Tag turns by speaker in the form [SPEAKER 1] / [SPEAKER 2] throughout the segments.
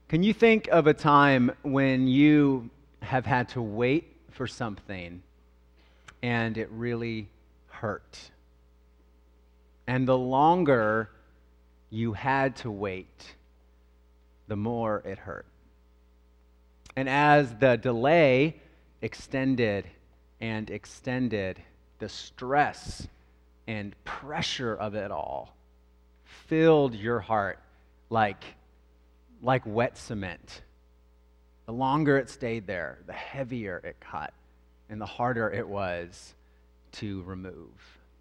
[SPEAKER 1] Can you think of a time when you have had to wait for something and it really hurt? And the longer you had to wait, the more it hurt. And as the delay extended and extended, the stress and pressure of it all filled your heart like wet cement. The longer it stayed there, the heavier it cut, and the harder it was to remove.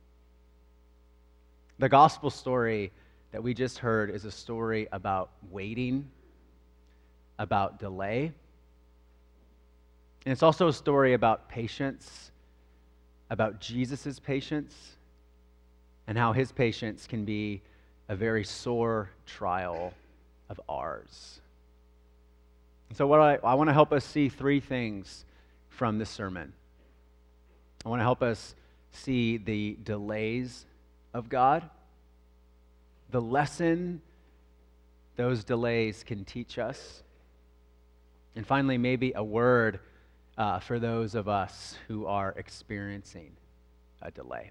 [SPEAKER 1] The gospel story that we just heard is a story about waiting, about delay, and it's also a story about patience, about Jesus' patience, and how his patience can be a very sore trial of ours. So I want to help us see three things from this sermon. I want to help us see the delays of God, the lesson those delays can teach us, and finally, maybe a word for those of us who are experiencing a delay.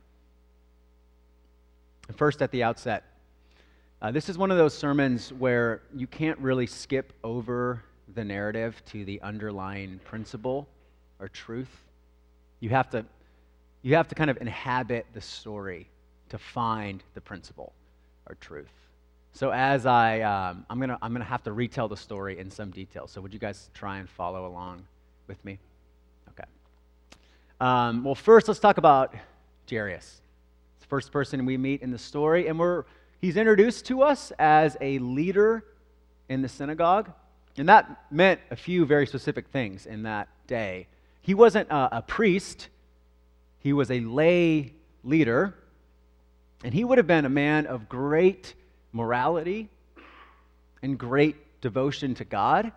[SPEAKER 1] First, at the outset, this is one of those sermons where you can't really skip over the narrative to the underlying principle or truth. You have to kind of inhabit the story to find the principle or truth. So as I'm gonna have to retell the story in some detail. So would you guys try and follow along with me? Okay. Well, first let's talk about Jairus. It's the first person we meet in the story, and he's introduced to us as a leader in the synagogue, and that meant a few very specific things in that day. He wasn't a priest, he was a lay leader, and he would have been a man of great morality and great devotion to God.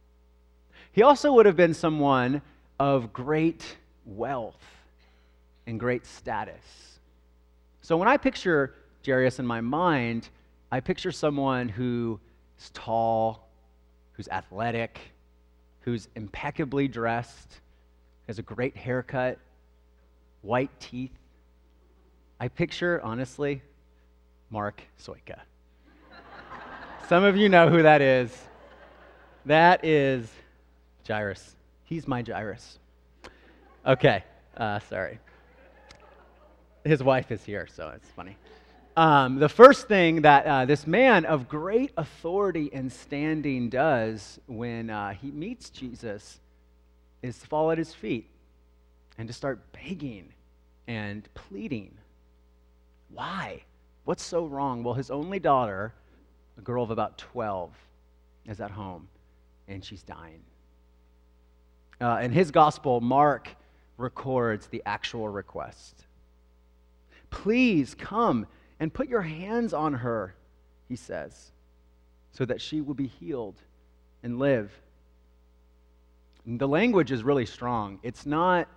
[SPEAKER 1] He also would have been someone of great wealth and great status. So when I picture Jairus in my mind, I picture someone who is tall, who's athletic, who's impeccably dressed, has a great haircut, white teeth. I picture, honestly, Mark Soika. Some of you know who that is. That is Jairus. He's my Jairus. Okay, sorry. His wife is here, so it's funny. The first thing that this man of great authority and standing does when he meets Jesus is to fall at his feet and to start begging and pleading. Why? What's so wrong? Well, his only daughter, a girl of about 12, is at home, and she's dying. In his gospel, Mark records the actual request. Please come and put your hands on her, he says, so that she will be healed and live. And the language is really strong. It's not,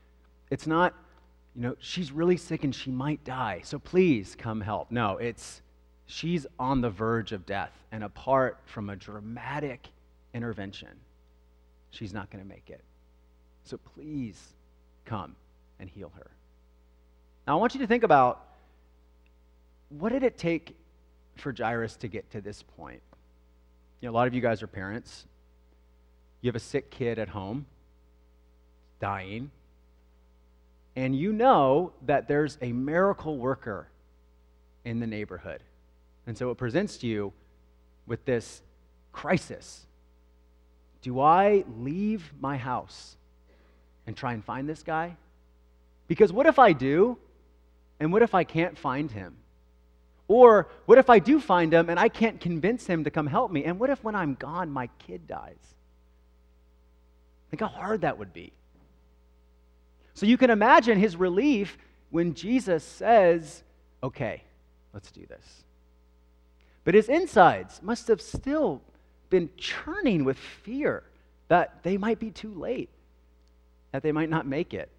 [SPEAKER 1] she's really sick and she might die, so please come help. No, she's on the verge of death, and apart from a dramatic intervention, she's not going to make it. So please come and heal her. Now, I want you to think about, what did it take for Jairus to get to this point? A lot of you guys are parents. You have a sick kid at home, dying, and you know that there's a miracle worker in the neighborhood. And so it presents you with this crisis. Do I leave my house and try and find this guy? Because what if I do, and what if I can't find him? Or what if I do find him and I can't convince him to come help me? And what if when I'm gone, my kid dies? Think how hard that would be. So you can imagine his relief when Jesus says, okay, let's do this. But his insides must have still been churning with fear that they might be too late, that they might not make it.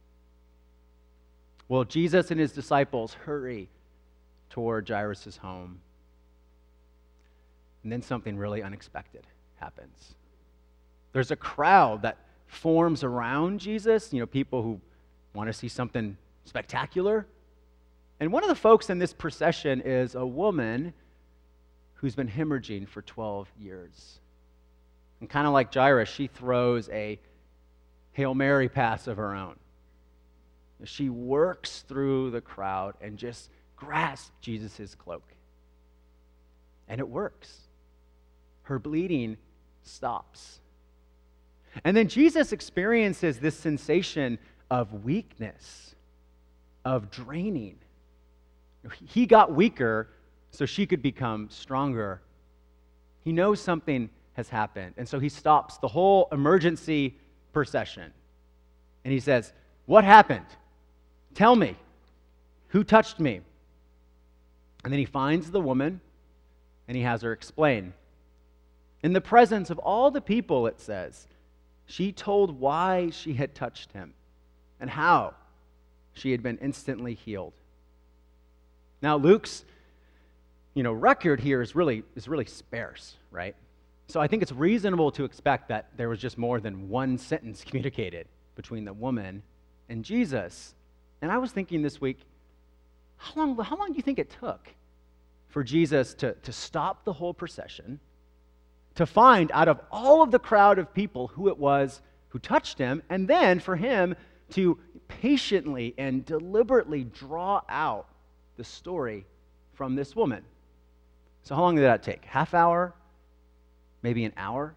[SPEAKER 1] Well, Jesus and his disciples hurry toward Jairus' home. And then something really unexpected happens. There's a crowd that forms around Jesus, people who want to see something spectacular. And one of the folks in this procession is a woman who's been hemorrhaging for 12 years. And kind of like Jairus, she throws a Hail Mary pass of her own. She works through the crowd and just grasps Jesus' cloak. And it works. Her bleeding stops. And then Jesus experiences this sensation of weakness, of draining. He got weaker so she could become stronger. He knows something has happened, and so he stops the whole emergency procession. And he says, "What happened? Tell me. Who touched me?" And then he finds the woman, and he has her explain. In the presence of all the people, it says, she told why she had touched him and how she had been instantly healed. Now, Luke's record here is really sparse, right? So I think it's reasonable to expect that there was just more than one sentence communicated between the woman and Jesus. And I was thinking this week, how long do you think it took for Jesus to stop the whole procession, to find out of all of the crowd of people who it was who touched him, and then for him to patiently and deliberately draw out the story from this woman? So how long did that take? Half hour? Maybe an hour?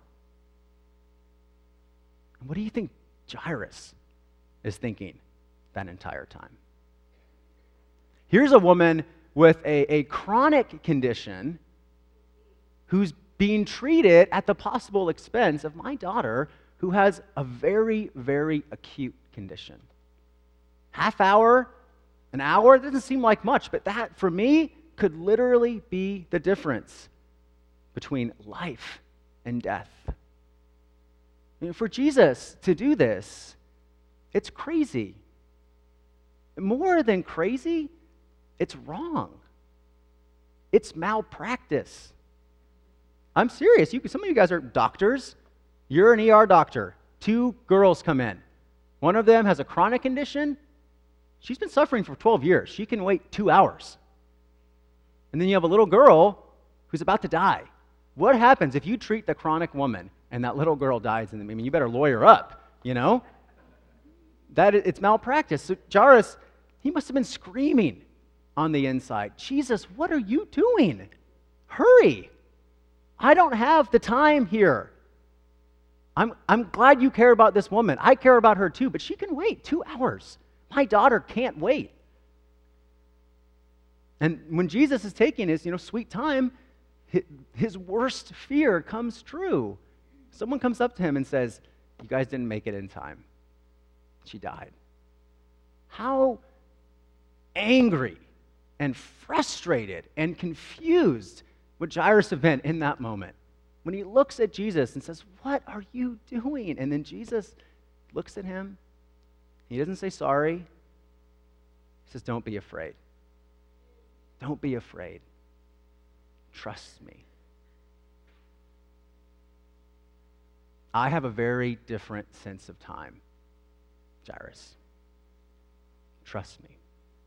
[SPEAKER 1] What do you think Jairus is thinking that entire time? Here's a woman with a chronic condition who's being treated at the possible expense of my daughter, who has a very, very acute condition. Half hour, an hour, it doesn't seem like much, but that, for me, could literally be the difference between life and death. For Jesus to do this, it's crazy. More than crazy, it's wrong. It's malpractice. I'm serious. Some of you guys are doctors. You're an ER doctor. 2 girls come in. One of them has a chronic condition. She's been suffering for 12 years. She can wait 2 hours. And then you have a little girl who's about to die. What happens if you treat the chronic woman and that little girl dies? And you better lawyer up, It's malpractice. So Jairus, he must have been screaming on the inside, "Jesus, what are you doing? Hurry. I don't have the time here. I'm glad you care about this woman. I care about her too, but she can wait 2 hours. My daughter can't wait." And when Jesus is taking his, sweet time, his worst fear comes true. Someone comes up to him and says, "You guys didn't make it in time. She died." How angry and frustrated and confused would Jairus have been in that moment when he looks at Jesus and says, "What are you doing?" And then Jesus looks at him. He doesn't say sorry. He says, "Don't be afraid. Don't be afraid. Trust me." I have a very different sense of time, Jairus. Trust me.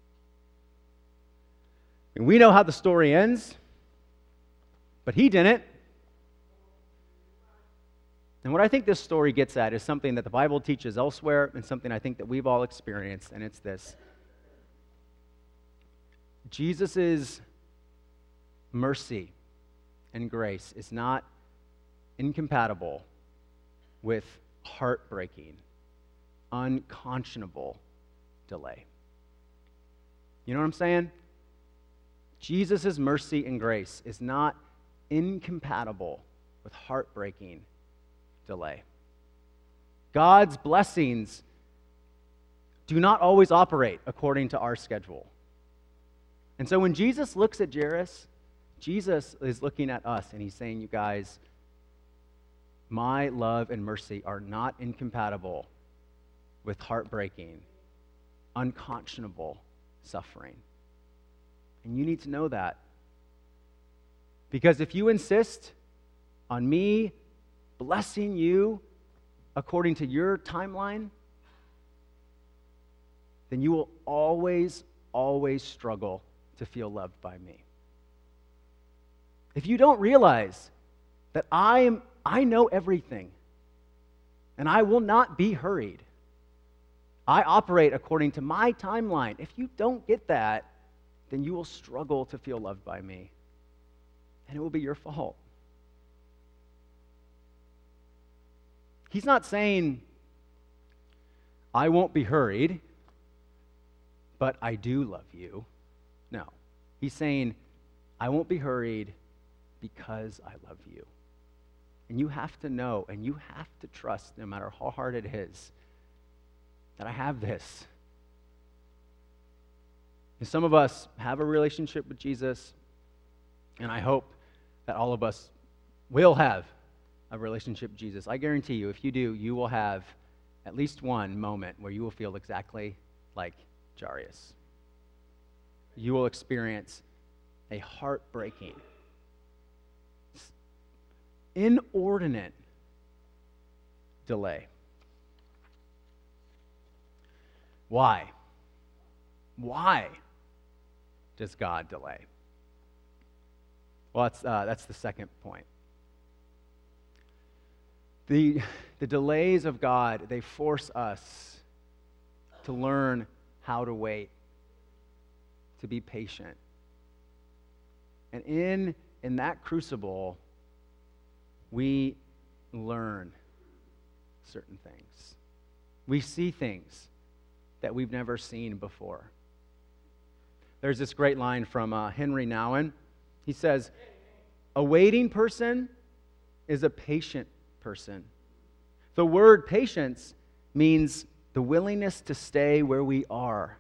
[SPEAKER 1] And we know how the story ends, but he didn't. And what I think this story gets at is something that the Bible teaches elsewhere and something I think that we've all experienced, and it's this. Jesus' mercy and grace is not incompatible with heartbreaking, unconscionable delay. You know what I'm saying? Jesus' mercy and grace is not incompatible with heartbreaking delay. God's blessings do not always operate according to our schedule. And so when Jesus looks at Jairus, Jesus is looking at us and he's saying, "You guys, my love and mercy are not incompatible with heartbreaking, unconscionable suffering." And you need to know that. Because if you insist on me blessing you according to your timeline, then you will always, always struggle to feel loved by me. If you don't realize that I know everything, and I will not be hurried. I operate according to my timeline. If you don't get that, then you will struggle to feel loved by me, and it will be your fault. He's not saying, I won't be hurried, but I do love you. No. He's saying, I won't be hurried because I love you. And you have to know, and you have to trust, no matter how hard it is, that I have this. And some of us have a relationship with Jesus, and I hope that all of us will have a relationship with Jesus. I guarantee you, if you do, you will have at least one moment where you will feel exactly like Jairus. You will experience a heartbreaking, inordinate delay. Why? Why does God delay? Well, that's the second point. The delays of God, they force us to learn how to wait, to be patient. And in that crucible, we learn certain things. We see things that we've never seen before. There's this great line from Henry Nouwen. He says, a waiting person is a patient person. The word patience means the willingness to stay where we are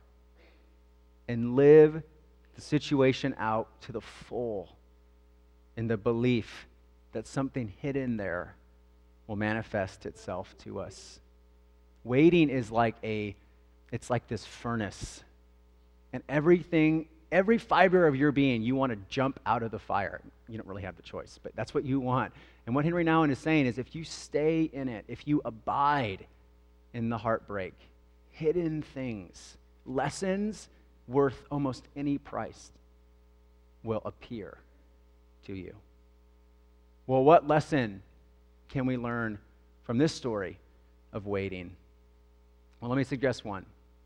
[SPEAKER 1] and live the situation out to the full in the belief that something hidden there will manifest itself to us. Waiting is like this furnace. And every fiber of your being, you want to jump out of the fire. You don't really have the choice, but that's what you want. And what Henry Nouwen is saying is if you stay in it, if you abide in the heartbreak, hidden things, lessons worth almost any price will appear to you. Well, what lesson can we learn from this story of waiting? Well, let me suggest one.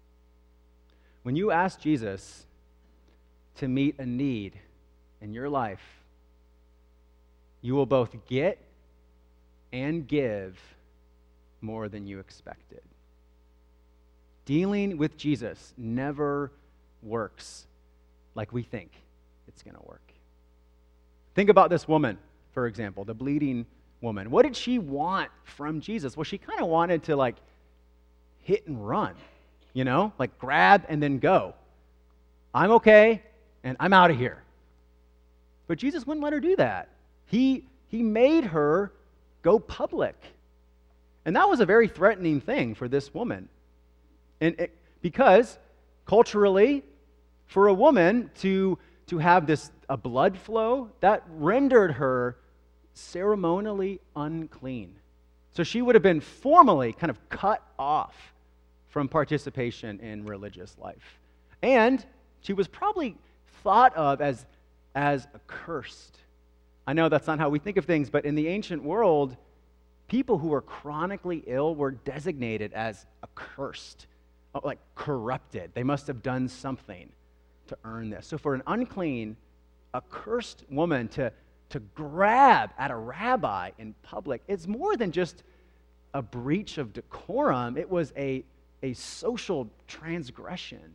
[SPEAKER 1] When you ask Jesus to meet a need in your life, you will both get and give more than you expected. Dealing with Jesus never works like we think it's going to work. Think about this woman, for example, the bleeding woman. What did she want from Jesus? Well, she kind of wanted to hit and run, grab and then go. I'm okay, and I'm out of here. But Jesus wouldn't let her do that. He made her go public. And that was a very threatening thing for this woman. Because culturally, for a woman to have a blood flow, that rendered her ceremonially unclean. So she would have been formally kind of cut off from participation in religious life. And she was probably thought of as accursed. I know that's not how we think of things, but in the ancient world, people who were chronically ill were designated as accursed, like corrupted. They must have done something to earn this. So for an unclean, accursed woman to grab at a rabbi in public, it's more than just a breach of decorum. It was a social transgression.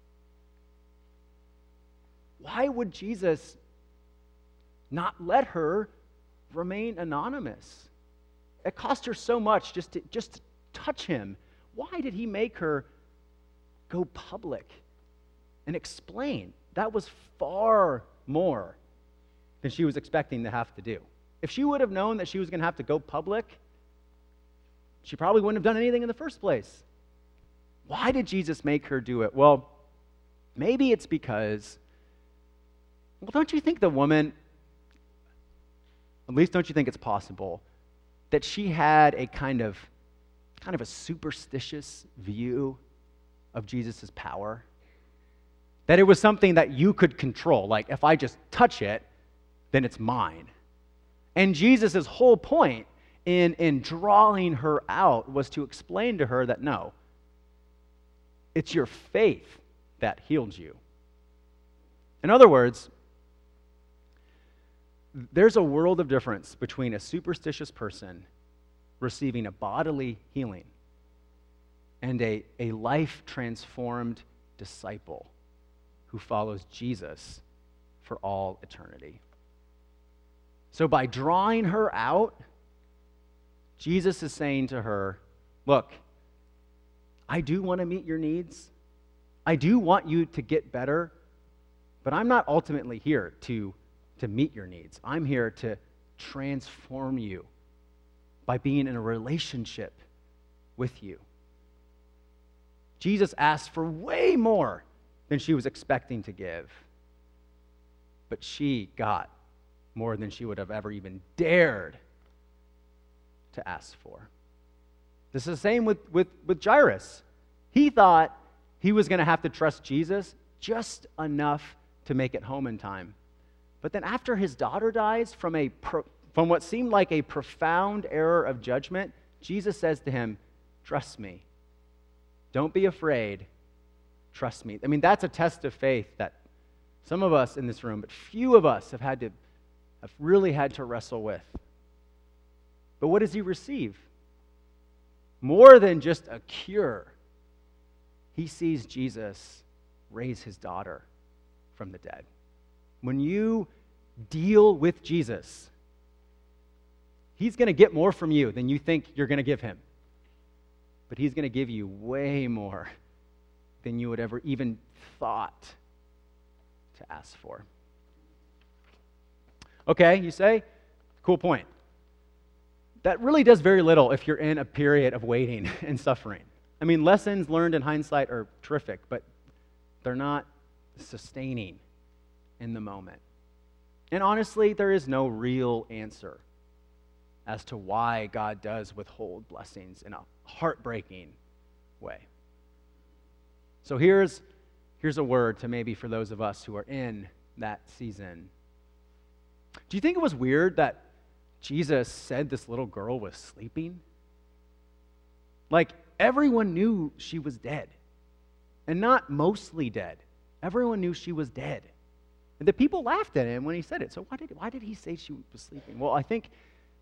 [SPEAKER 1] Why would Jesus not let her remain anonymous? It cost her so much just to touch him. Why did he make her go public and explain? That was far more than she was expecting to have to do. If she would have known that she was going to have to go public, she probably wouldn't have done anything in the first place. Why did Jesus make her do it? Well, maybe it's because, don't you think the woman, at least don't you think it's possible, that she had a kind of a superstitious view of Jesus' power. That it was something that you could control. Like, if I just touch it, then it's mine. And Jesus' whole point in drawing her out was to explain to her that no, it's your faith that healed you. In other words, there's a world of difference between a superstitious person receiving a bodily healing and a life-transformed disciple who follows Jesus for all eternity. So by drawing her out, Jesus is saying to her, look, I do want to meet your needs. I do want you to get better, but I'm not ultimately here to meet your needs. I'm here to transform you by being in a relationship with you. Jesus asked for way more than she was expecting to give, but she got more than she would have ever even dared to ask for. This is the same with Jairus. He thought he was going to have to trust Jesus just enough to make it home in time. But then after his daughter dies from what seemed like a profound error of judgment, Jesus says to him, trust me. Don't be afraid. Trust me. I mean, that's a test of faith that some of us in this room, but few of us have really had to wrestle with. But what does he receive? More than just a cure. He sees Jesus raise his daughter from the dead. When you deal with Jesus, he's going to get more from you than you think you're going to give him. But he's going to give you way more than you would ever even thought to ask for. Okay, you say? Cool point. That really does very little if you're in a period of waiting and suffering. I mean, lessons learned in hindsight are terrific, but they're not sustaining in the moment. And honestly, there is no real answer as to why God does withhold blessings in a heartbreaking way. So here's a word to maybe for those of us who are in that season. Do you think it was weird that Jesus said this little girl was sleeping? Like, everyone knew she was dead. And not mostly dead. Everyone knew she was dead. And the people laughed at him when he said it. So why did he say she was sleeping? Well, I think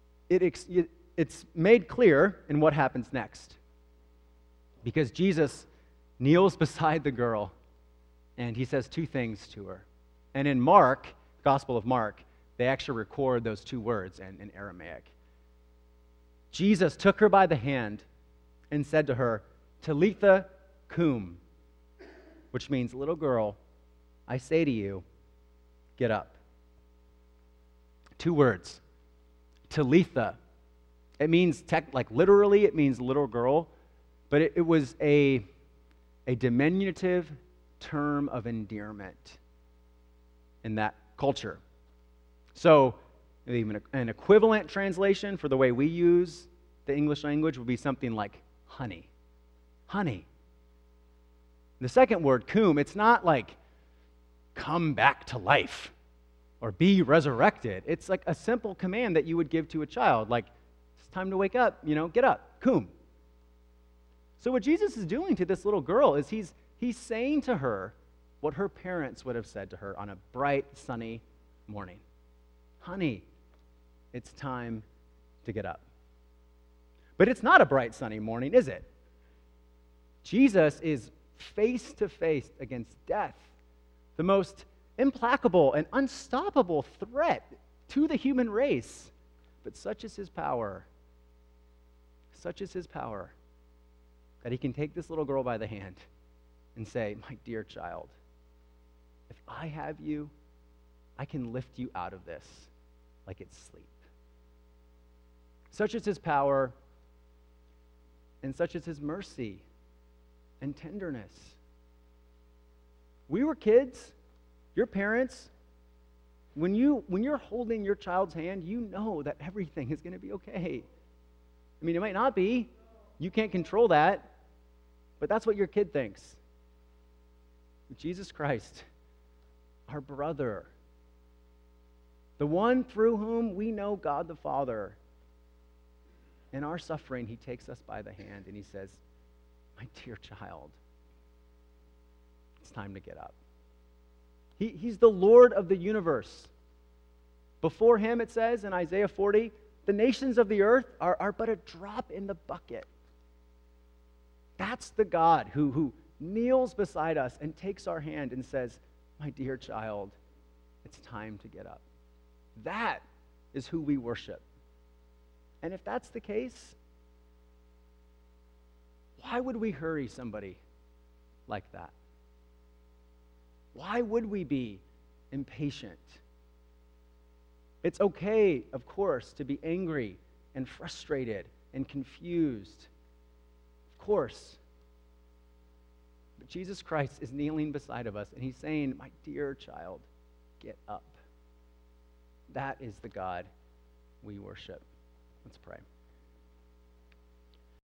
[SPEAKER 1] it's made clear in what happens next. Because Jesus kneels beside the girl, and he says two things to her. And in Mark, Gospel of Mark, they actually record those two words in Aramaic. Jesus took her by the hand and said to her, Talitha cum, which means, little girl, I say to you, get up. Two words. Talitha. It means, literally, it means little girl, but it was a diminutive term of endearment in that culture. So, even an equivalent translation for the way we use the English language would be something like honey. Honey. The second word, cum, it's not like come back to life or be resurrected. It's like a simple command that you would give to a child, like, it's time to wake up, get up, cum. So what Jesus is doing to this little girl is he's saying to her what her parents would have said to her on a bright, sunny morning. Honey, it's time to get up. But it's not a bright, sunny morning, is it? Jesus is face to face against death, the most implacable and unstoppable threat to the human race. But such is his power, that he can take this little girl by the hand and say, my dear child, if I have you, I can lift you out of this like it's sleep. Such is his power, and such is his mercy and tenderness. We were kids, your parents, when you're holding your child's hand, you know that everything is going to be okay. I mean, it might not be. You can't control that, but that's what your kid thinks. Jesus Christ, our brother, the one through whom we know God the Father. In our suffering, he takes us by the hand and he says, my dear child, it's time to get up. He's the Lord of the universe. Before him, it says in Isaiah 40, the nations of the earth are but a drop in the bucket. That's the God who kneels beside us and takes our hand and says, my dear child, it's time to get up. That is who we worship. And if that's the case, why would we hurry somebody like that? Why would we be impatient? It's okay, of course, to be angry and frustrated and confused. Of course. But Jesus Christ is kneeling beside of us, and he's saying, my dear child, get up. That is the God we worship. Let's pray.